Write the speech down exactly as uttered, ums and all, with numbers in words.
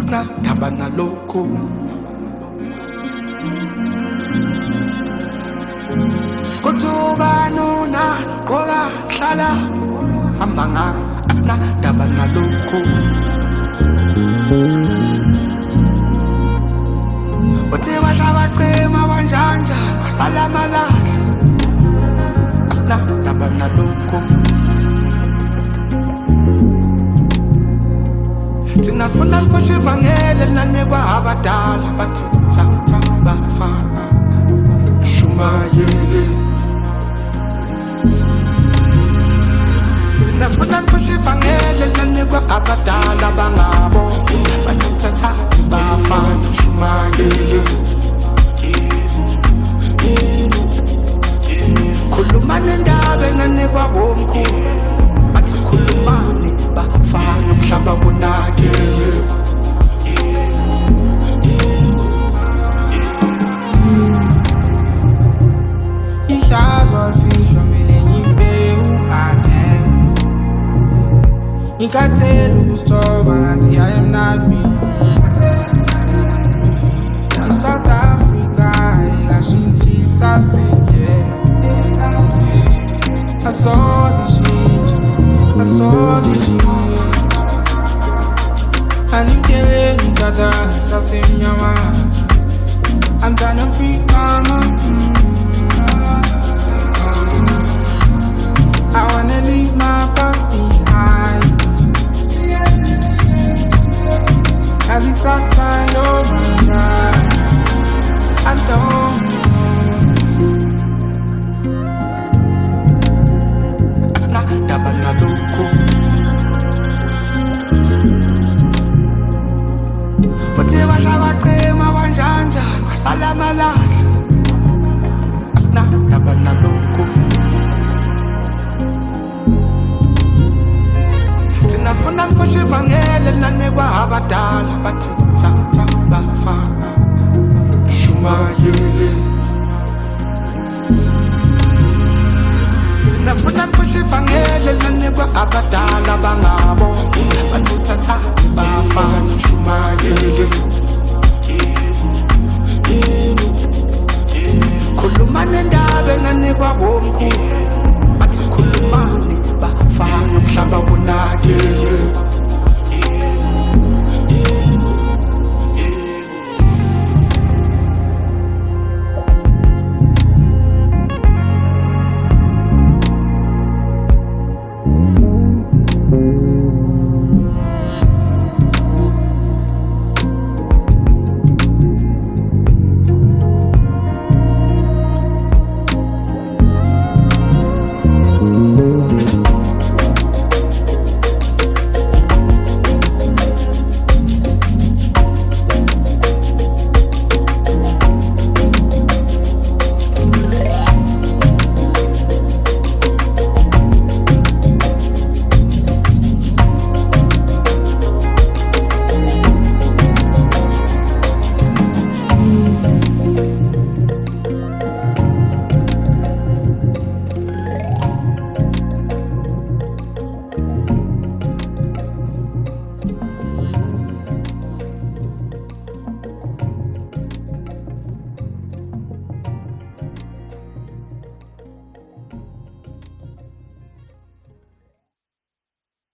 asinandaba nalokhu. Kutubana qoka hlala hamba nga asinandaba nalokhu. Uthi washawacema wanjanja wasalamalala asinandaba nalokhu. Thina sifuna liphosha ivangeli lanikwa abadala bathi thatha bafana shumayele. Thina sifuna liphosha ivangeli lanikwa abadala bangabo bathi thatha bafana shumayele. Khulumani indaba enganikwa bomkhulu bathi khulumani bafana umhlaba wonakele. Ihlazo alifihlo mina ngimbewu again. Ngikathela ukusthoba ngathi I am not me. I-South Africa ikashintshisa singena. Asoze ishintshe, asoze ishintshe. Animkeleni kata sasemnyama. I'm trying to free mama. I wanna leave my past behind. As it's outside, oh my God, I don't know. Asinandaba nalokhu. Uthi washawacema wanjanja wasalamalala asinandaba nalokhu. Thina sifuna liphosha ivangeli lanikwa abadala bathi thatha bafana shumayele. Thina sifuna liphosha ivangeli lanikwa abadala bangabo bathi thatha bafana shumayele. Khulumani indaba enganikwa bomkhulu